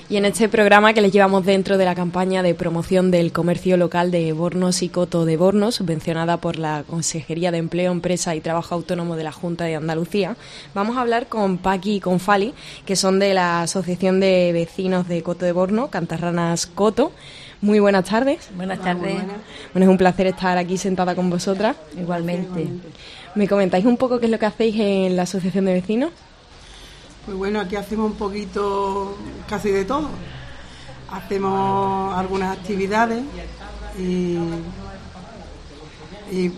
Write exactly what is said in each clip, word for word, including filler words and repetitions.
Y en este programa que les llevamos dentro de la campaña de promoción del comercio local de Bornos y Coto de Bornos, subvencionada por la Consejería de Empleo, Empresa y Trabajo Autónomo de la Junta de Andalucía, vamos a hablar con Paqui y con Fali, que son de la Asociación de Vecinos de Coto de Bornos, Cantarranas Coto. Muy buenas tardes. Buenas tardes. Bueno, es un placer estar aquí sentada con vosotras. Igualmente. ¿Me comentáis un poco qué es lo que hacéis en la Asociación de Vecinos? Pues bueno, aquí hacemos un poquito, casi de todo. Hacemos algunas actividades y... y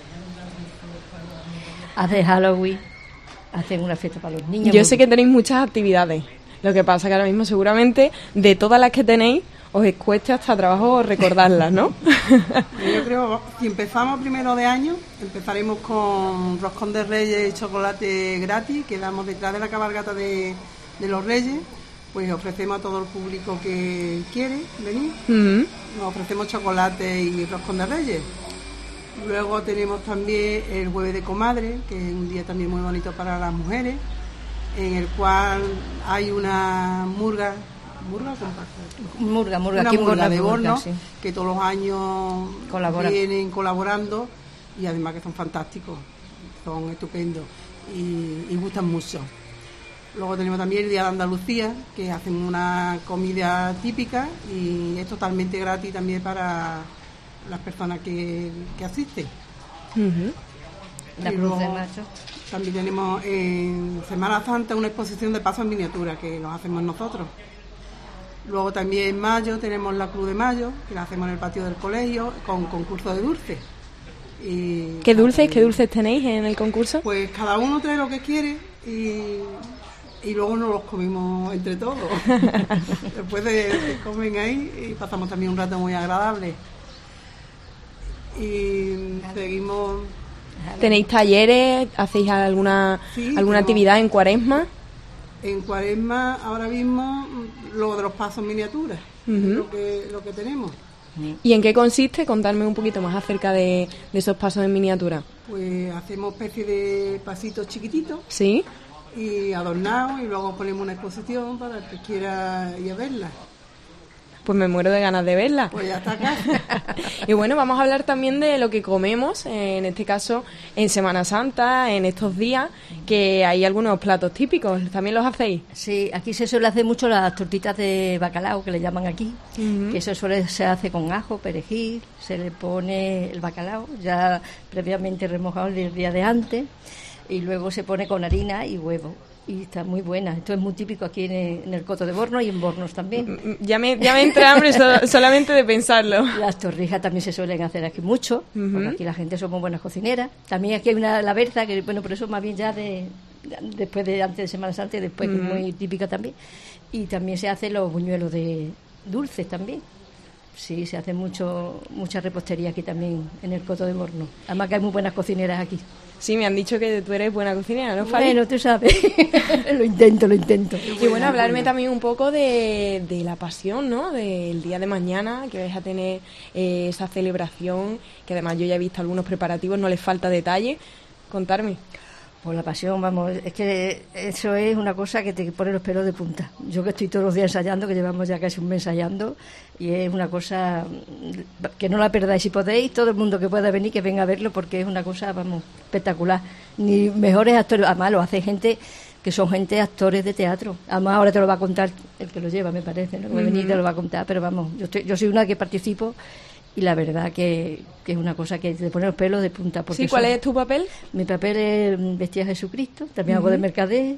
Hace Halloween, hacen una fiesta para los niños. Yo sé que tenéis muchas actividades. Lo que pasa que ahora mismo seguramente de todas las que tenéis os cueste hasta trabajo recordarlas, ¿no? Yo creo que si empezamos primero de año, empezaremos con roscón de Reyes y chocolate gratis, que damos detrás de la cabalgata de, de los Reyes, pues ofrecemos a todo el público que quiere venir, uh-huh. Nos ofrecemos chocolate y roscón de Reyes. Luego tenemos también el jueves de comadre, que es un día también muy bonito para las mujeres, en el cual hay una murga, murga murga, murga, una aquí murga de Bornos, Bornos, sí. Que todos los años Colabora. vienen colaborando y además que son fantásticos, son estupendos y, y gustan mucho. Luego tenemos también el Día de Andalucía, que hacen una comida típica y es totalmente gratis también para las personas que, que asisten. Uh-huh. La y Cruz de luego Mayo. También tenemos en Semana Santa una exposición de pasos en miniatura que los hacemos nosotros. Luego también en mayo tenemos la Cruz de Mayo, que la hacemos en el patio del colegio, con concurso de dulces. Y ¿Qué dulces, qué dulces tenéis en el concurso? Pues cada uno trae lo que quiere y, y luego nos los comimos entre todos. Después de que comen ahí y pasamos también un rato muy agradable. Y seguimos... ¿Tenéis talleres? ¿Hacéis alguna, sí, alguna tenemos, actividad en Cuaresma? En Cuaresma ahora mismo lo de los pasos miniaturas, uh-huh. lo que lo que tenemos. ¿Y en qué consiste? Contarme un poquito más acerca de, de esos pasos en miniatura. Pues hacemos especie de pasitos chiquititos. Sí. Y adornados y luego ponemos una exposición para el que quiera ir a verla. Pues me muero de ganas de verla. Pues ya está acá. Y bueno, vamos a hablar también de lo que comemos, en este caso en Semana Santa, en estos días, que hay algunos platos típicos. ¿También los hacéis? Sí, aquí se suele hacer mucho las tortitas de bacalao, que le llaman aquí, uh-huh. que eso suele se hace con ajo, perejil, se le pone el bacalao ya previamente remojado el día de antes y luego se pone con harina y huevo. Y está muy buena. Esto es muy típico aquí en el, en el Coto de Bornos y en Bornos también. Ya me, ya me entra hambre so, solamente de pensarlo. Las torrijas también se suelen hacer aquí mucho, uh-huh. porque aquí la gente somos buenas cocineras. También aquí hay una la berza, que bueno, por eso más bien ya de, de después de antes de Semana Santa y después, uh-huh. que es muy típica también. Y también se hacen los buñuelos de dulces también. Sí, se hace mucho mucha repostería aquí también en el Coto de Bornos. Además que hay muy buenas cocineras aquí. Sí, me han dicho que tú eres buena cocinera, ¿no, Fali? Bueno, tú sabes. Lo intento, lo intento. Y bueno, hablarme también un poco de, de la pasión, ¿no? Del día de mañana, que vais a tener eh, esa celebración, que además yo ya he visto algunos preparativos, no les falta detalle. Contarme. Pues la pasión, vamos, es que eso es una cosa que te pone los pelos de punta. Yo que estoy todos los días ensayando, que llevamos ya casi un mes ensayando, y es una cosa que no la perdáis si podéis, todo el mundo que pueda venir, que venga a verlo, porque es una cosa, vamos, espectacular. Ni mejores actores, además lo hace gente que son gente actores de teatro. Además ahora te lo va a contar el que lo lleva, me parece, ¿no? Que va a venir te lo va a contar, pero vamos, yo, estoy, yo soy una que participo. Y la verdad que, que es una cosa que te pone los pelos de punta. Porque sí, ¿cuál son, es tu papel? Mi papel es vestir a Jesucristo, también uh-huh. hago de mercader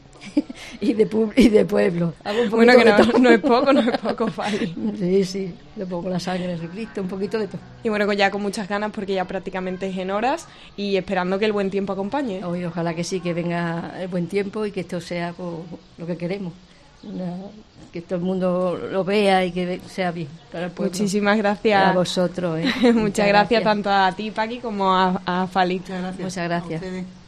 y de, pub, y de pueblo. Hago un bueno, que no, todo. no es poco, no es poco, Fali. Sí, sí, le pongo la sangre de Jesucristo, un poquito de todo. Y bueno, ya con muchas ganas porque ya prácticamente es en horas y esperando que el buen tiempo acompañe. Hoy, ojalá que sí, que venga el buen tiempo y que esto sea pues, lo que queremos. Una, que todo el mundo lo vea y que sea bien para el pueblo. Muchísimas gracias a vosotros. ¿eh? Muchas, Muchas gracias, gracias tanto a ti, Paqui, como a, a Fali. Muchas gracias. Muchas gracias.